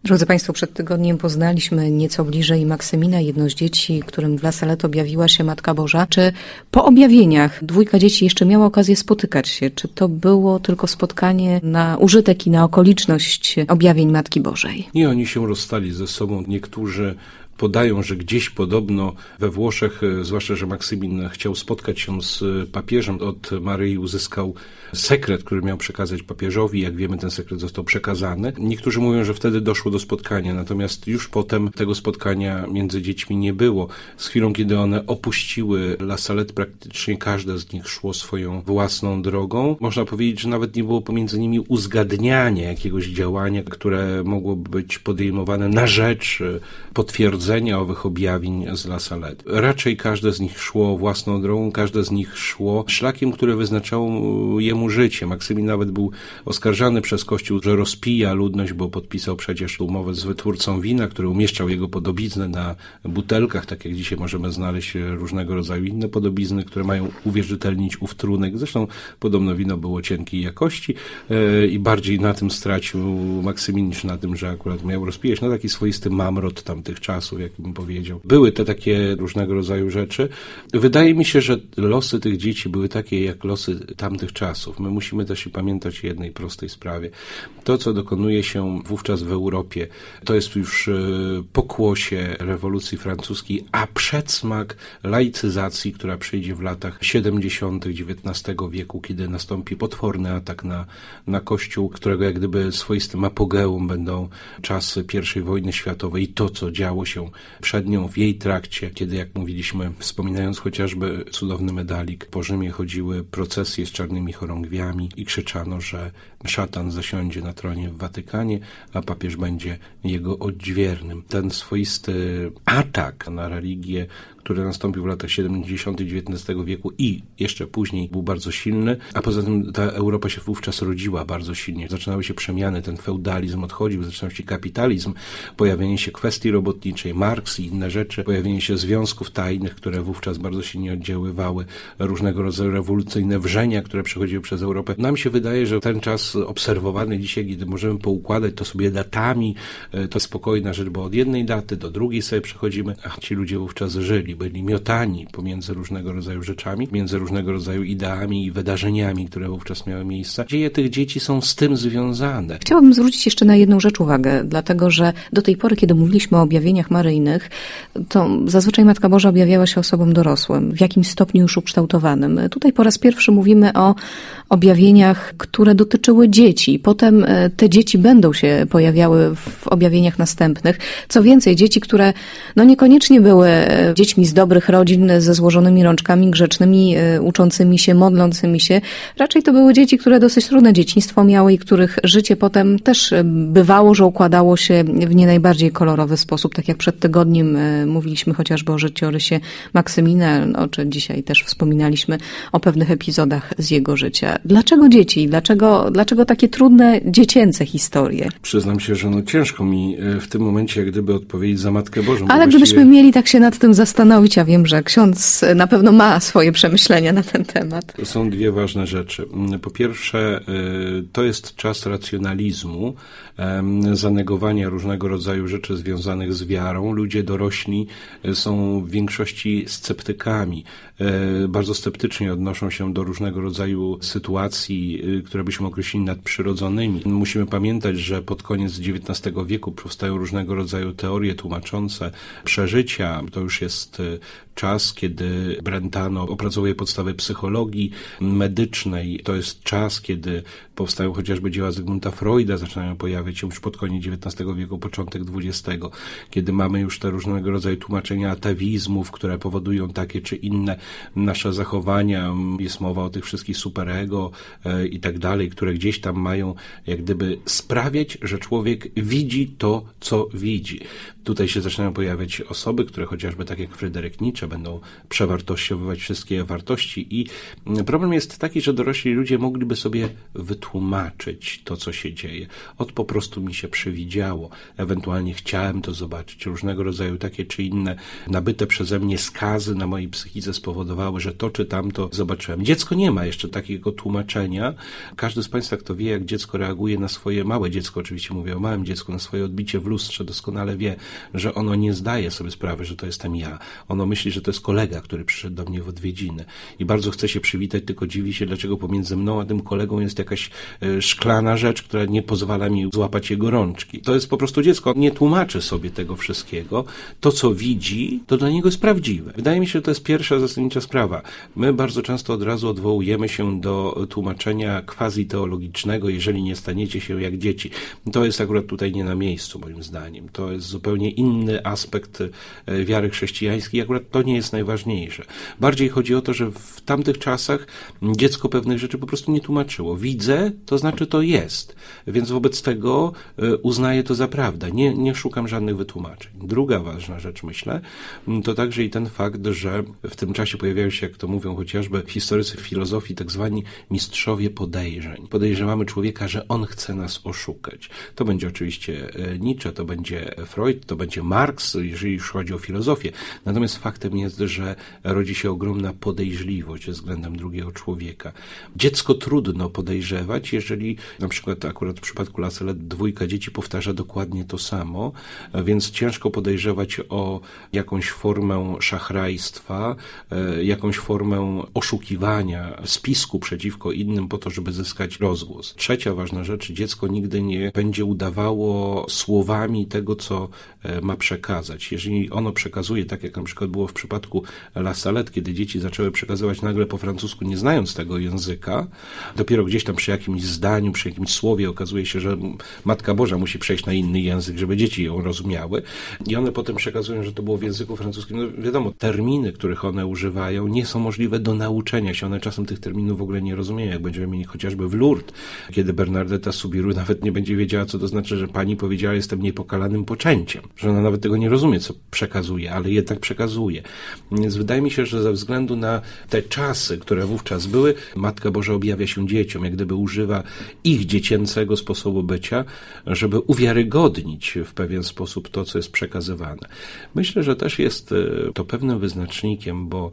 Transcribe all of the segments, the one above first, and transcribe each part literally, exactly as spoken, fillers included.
Drodzy Państwo, przed tygodniem poznaliśmy nieco bliżej Maksymina, jedno z dzieci, którym w La Salette objawiła się Matka Boża. Czy po objawieniach dwójka dzieci jeszcze miała okazję spotykać się? Czy to było tylko spotkanie na użytek i na okoliczność objawień Matki Bożej? Nie, oni się rozstali ze sobą. Niektórzy podają, że gdzieś podobno we Włoszech, zwłaszcza że Maksymin chciał spotkać się z papieżem, od Maryi uzyskał sekret, który miał przekazać papieżowi. Jak wiemy, ten sekret został przekazany. Niektórzy mówią, że wtedy doszło do spotkania, natomiast już potem tego spotkania między dziećmi nie było. Z chwilą, kiedy one opuściły La Salette, praktycznie każde z nich szło swoją własną drogą. Można powiedzieć, że nawet nie było pomiędzy nimi uzgadniania jakiegoś działania, które mogłoby być podejmowane na rzecz potwierdzenia owych objawień z La Salette. Raczej każde z nich szło własną drogą, każde z nich szło szlakiem, który wyznaczało jemu życie. Maksymin nawet był oskarżany przez Kościół, że rozpija ludność, bo podpisał przecież umowę z wytwórcą wina, który umieszczał jego podobiznę na butelkach, tak jak dzisiaj możemy znaleźć różnego rodzaju inne podobizny, które mają uwierzytelnić ów trunek. Zresztą podobno wino było cienkiej jakości yy, i bardziej na tym stracił Maksymin niż na tym, że akurat miał rozpijać. No taki swoisty mamrot tamtych czasów, jak bym powiedział. Były te takie różnego rodzaju rzeczy. Wydaje mi się, że losy tych dzieci były takie jak losy tamtych czasów. My musimy też i pamiętać o jednej prostej sprawie. To, co dokonuje się wówczas w Europie, to jest już pokłosie rewolucji francuskiej, a przedsmak laicyzacji, która przyjdzie w latach siedemdziesiątych dziewiętnastego wieku, kiedy nastąpi potworny atak na, na Kościół, którego jak gdyby swoistym apogeum będą czasy pierwszej wojny światowej i to, co działo się przed nią w jej trakcie, kiedy, jak mówiliśmy, wspominając chociażby cudowny medalik, po Rzymie chodziły procesje z czarnymi chorągwiami i krzyczano, że szatan zasiądzie na tronie w Watykanie, a papież będzie jego odźwiernym. Ten swoisty atak na religię, który nastąpił w latach siedemdziesiątych dziewiętnastego wieku i jeszcze później był bardzo silny, a poza tym ta Europa się wówczas rodziła bardzo silnie. Zaczynały się przemiany, ten feudalizm odchodził, zaczynał się kapitalizm, pojawienie się kwestii robotniczej, Marks i inne rzeczy, pojawienie się związków tajnych, które wówczas bardzo silnie oddziaływały, różnego rodzaju rewolucyjne wrzenia, które przechodziły przez Europę. Nam się wydaje, że ten czas obserwowany dzisiaj, kiedy możemy poukładać to sobie datami, to spokojna rzecz, bo od jednej daty do drugiej sobie przechodzimy, a ci ludzie wówczas żyli, byli miotani pomiędzy różnego rodzaju rzeczami, między różnego rodzaju ideami i wydarzeniami, które wówczas miały miejsce. Dzieje tych dzieci są z tym związane. Chciałabym zwrócić jeszcze na jedną rzecz uwagę, dlatego że do tej pory, kiedy mówiliśmy o objawieniach maryjnych, to zazwyczaj Matka Boża objawiała się osobom dorosłym, w jakimś stopniu już ukształtowanym. Tutaj po raz pierwszy mówimy o objawieniach, które dotyczyły dzieci. Potem te dzieci będą się pojawiały w objawieniach następnych. Co więcej, dzieci, które no niekoniecznie były dziećmi z dobrych rodzin, ze złożonymi rączkami, grzecznymi, uczącymi się, modlącymi się. Raczej to były dzieci, które dosyć trudne dzieciństwo miały i których życie potem też bywało, że układało się w nie najbardziej kolorowy sposób. Tak jak przed tygodniem mówiliśmy chociażby o życiorysie Maksymina, no, czy dzisiaj też wspominaliśmy o pewnych epizodach z jego życia. Dlaczego dzieci? Dlaczego, dlaczego takie trudne, dziecięce historie? Przyznam się, że no ciężko mi w tym momencie jak gdyby odpowiedzieć za Matkę Bożą. Ale właściwie... gdybyśmy mieli tak się nad tym zastanowić, ja wiem, że ksiądz na pewno ma swoje przemyślenia na ten temat. To są dwie ważne rzeczy. Po pierwsze, to jest czas racjonalizmu, zanegowania różnego rodzaju rzeczy związanych z wiarą. Ludzie dorośli są w większości sceptykami. Bardzo sceptycznie odnoszą się do różnego rodzaju sytuacji, które byśmy określili nadprzyrodzonymi. Musimy pamiętać, że pod koniec dziewiętnastego wieku powstają różnego rodzaju teorie tłumaczące przeżycia. To już jest czas, kiedy Brentano opracowuje podstawy psychologii medycznej. To jest czas, kiedy powstają chociażby dzieła Zygmunta Freuda, zaczynają pojawiać się już pod koniec dziewiętnastego wieku, początek dwudziestego, kiedy mamy już te różnego rodzaju tłumaczenia atawizmów, które powodują takie czy inne nasze zachowania. Jest mowa o tych wszystkich superego e, i tak dalej, które gdzieś tam mają jak gdyby sprawiać, że człowiek widzi to, co widzi. Tutaj się zaczynają pojawiać osoby, które chociażby tak jak Fryderyk Nietzsche, będą przewartościowywać wszystkie wartości i problem jest taki, że dorośli ludzie mogliby sobie wytłumaczyć to, co się dzieje. Od po prostu mi się przywidziało, ewentualnie chciałem to zobaczyć. Różnego rodzaju takie czy inne nabyte przeze mnie skazy na mojej psychice spowodowały, że to czy tamto zobaczyłem. Dziecko nie ma jeszcze takiego tłumaczenia. Każdy z Państwa, kto wie, jak dziecko reaguje na swoje, małe dziecko, oczywiście mówię o małym dziecku, na swoje odbicie w lustrze, doskonale wie, że ono nie zdaje sobie sprawy, że to jestem ja. Ono myśli, że to jest kolega, który przyszedł do mnie w odwiedziny i bardzo chce się przywitać, tylko dziwi się, dlaczego pomiędzy mną a tym kolegą jest jakaś e, szklana rzecz, która nie pozwala mi złapać jego rączki. To jest po prostu dziecko. Nie tłumaczy sobie tego wszystkiego. To, co widzi, to dla niego jest prawdziwe. Wydaje mi się, że to jest pierwsza zasadnicza sprawa. My bardzo często od razu odwołujemy się do tłumaczenia quasi-teologicznego, jeżeli nie staniecie się jak dzieci. To jest akurat tutaj nie na miejscu, moim zdaniem. To jest zupełnie inny aspekt wiary chrześcijańskiej. Akurat to nie jest najważniejsze. Bardziej chodzi o to, że w tamtych czasach dziecko pewnych rzeczy po prostu nie tłumaczyło. Widzę, to znaczy to jest. Więc wobec tego uznaję to za prawdę. Nie, nie szukam żadnych wytłumaczeń. Druga ważna rzecz, myślę, to także i ten fakt, że w tym czasie pojawiają się, jak to mówią chociażby historycy filozofii, tak zwani mistrzowie podejrzeń. Podejrzewamy człowieka, że on chce nas oszukać. To będzie oczywiście Nietzsche, to będzie Freud, to będzie Marx, jeżeli już chodzi o filozofię. Natomiast faktem jest, że rodzi się ogromna podejrzliwość względem drugiego człowieka. Dziecko trudno podejrzewać, jeżeli na przykład akurat w przypadku Lacelet dwójka dzieci powtarza dokładnie to samo, więc ciężko podejrzewać o jakąś formę szachrajstwa, jakąś formę oszukiwania, spisku przeciwko innym po to, żeby zyskać rozgłos. Trzecia ważna rzecz, dziecko nigdy nie będzie udawało słowami tego, co ma przekazać. Jeżeli ono przekazuje, tak jak na przykład było w przypadku La Salette, kiedy dzieci zaczęły przekazywać nagle po francusku, nie znając tego języka, dopiero gdzieś tam przy jakimś zdaniu, przy jakimś słowie okazuje się, że Matka Boża musi przejść na inny język, żeby dzieci ją rozumiały. I one potem przekazują, że to było w języku francuskim. No wiadomo, terminy, których one używają, nie są możliwe do nauczenia się. One czasem tych terminów w ogóle nie rozumieją. Jak będziemy mieli chociażby w Lourdes, kiedy Bernardetta Soubirous nawet nie będzie wiedziała, co to znaczy, że pani powiedziała, jestem niepokalanym poczęciem. Że ona nawet tego nie rozumie, co przekazuje, ale jednak przekazuje. Więc wydaje mi się, że ze względu na te czasy, które wówczas były, Matka Boża objawia się dzieciom, jak gdyby używa ich dziecięcego sposobu bycia, żeby uwiarygodnić w pewien sposób to, co jest przekazywane. Myślę, że też jest to pewnym wyznacznikiem, bo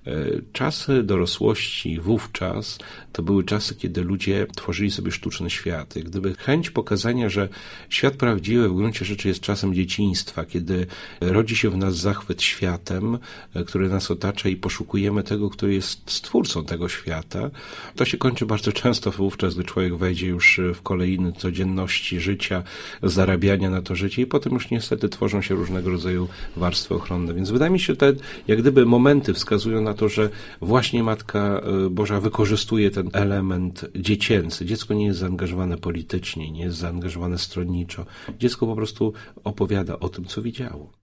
czasy dorosłości wówczas to były czasy, kiedy ludzie tworzyli sobie sztuczny świat. Gdyby chęć pokazania, że świat prawdziwy w gruncie rzeczy jest czasem dzieciństwa, kiedy rodzi się w nas zachwyt światem, który nas otacza i poszukujemy tego, który jest stwórcą tego świata, to się kończy bardzo często wówczas, gdy człowiek wejdzie już w kolejne codzienności życia, zarabiania na to życie i potem już niestety tworzą się różnego rodzaju warstwy ochronne. Więc wydaje mi się, że te jak gdyby momenty wskazują na to, że właśnie Matka Boża wykorzystuje ten element dziecięcy. Dziecko nie jest zaangażowane politycznie, nie jest zaangażowane stronniczo. Dziecko po prostu opowiada o tym, co widziało.